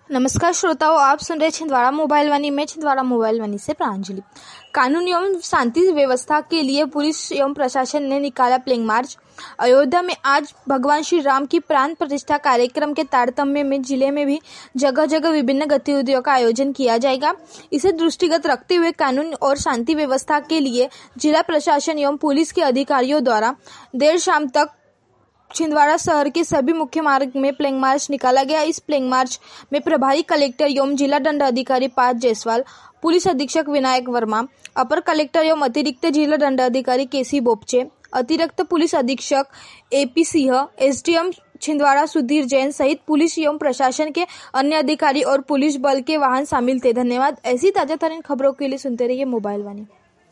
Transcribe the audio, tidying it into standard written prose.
नमस्कार श्रोताओं, आप सुन रहे छिंदवाड़ा मोबाइल वाणी में छिंदवाड़ा मोबाइल वाणी से प्रांजलि। कानून एवं शांति व्यवस्था के लिए पुलिस एवं प्रशासन ने निकाला प्लेग मार्च। अयोध्या में आज भगवान श्री राम की प्राण प्रतिष्ठा कार्यक्रम के तारतम्य में जिले में भी जगह जगह विभिन्न गतिविधियों का आयोजन किया जाएगा। इसे दृष्टिगत रखते हुए कानून और शांति व्यवस्था के लिए जिला प्रशासन एवं पुलिस के अधिकारियों द्वारा देर शाम तक छिंदवाड़ा शहर के सभी मुख्य मार्ग में प्लेग मार्च निकाला गया। इस प्लेग मार्च में प्रभारी कलेक्टर एवं जिला दंडाधिकारी पार्थ जायसवाल, पुलिस अधीक्षक विनायक वर्मा, अपर कलेक्टर एवं अतिरिक्त जिला दंडाधिकारी केसी बोपचे, अतिरिक्त पुलिस अधीक्षक एपी सिंह, एसडीएम छिंदवाड़ा सुधीर जैन सहित पुलिस एवं प्रशासन के अन्य अधिकारी और पुलिस बल के वाहन शामिल थे। धन्यवाद। ऐसी ताजा तरीन खबरों के लिए सुनते रहिए मोबाइल वाणी।